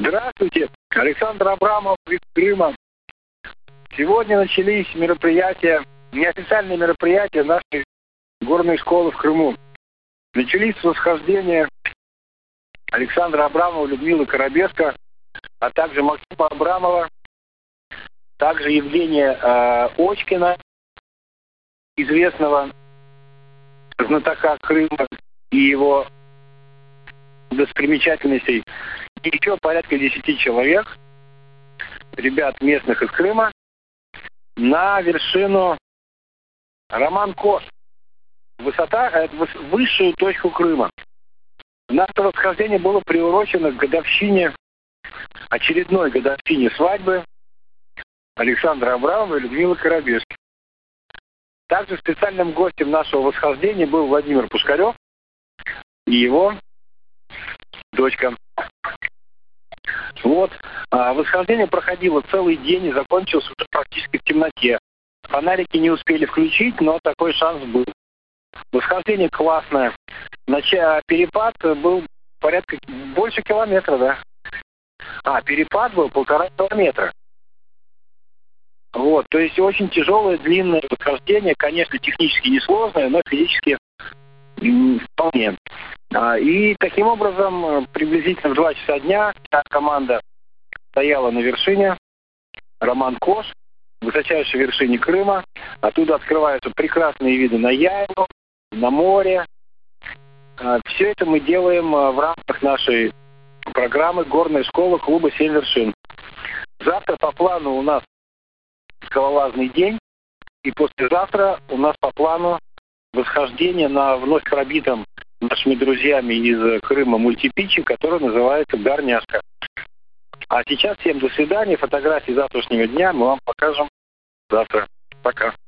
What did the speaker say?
Здравствуйте, Александр Абрамов из Крыма. Сегодня начались мероприятия, неофициальные мероприятия нашей горной школы в Крыму. Начались с восхождения Александра Абрамова, Людмилы Коробеско, а также Максима Абрамова, также Евгения Очкина, известного знатока Крыма и его достопримечательностей, и еще порядка 10 человек, ребят местных из Крыма, на вершину Роман-Кош, высшую точку Крыма. Наше восхождение было приурочено к годовщине, очередной годовщине свадьбы Александра Абрамова и Людмилы Коробеско. Также специальным гостем нашего восхождения был Владимир Пушкарев и его дочка. Вот. Восхождение проходило целый день и закончилось уже практически в темноте. Фонарики не успели включить, но такой шанс был. Восхождение классное. Перепад был порядка больше километра, да? Перепад был 1,5 километра. Вот, то есть очень тяжелое, длинное восхождение, конечно, технически несложное, но физически вполне. И таким образом, приблизительно в 2 часа дня вся команда стояла на вершине Роман-Кош, высочайшей вершине Крыма. Оттуда открываются прекрасные виды на Яйну, на море. Все это мы делаем в рамках нашей программы «Горная школа клуба «7 вершин». Завтра по плану у нас скалолазный день, и послезавтра у нас по плану восхождение на вновь пробитом нашими друзьями из Крыма мультипиче, который называется «Горняшка». А сейчас всем до свидания. Фотографии завтрашнего дня мы вам покажем завтра. Пока.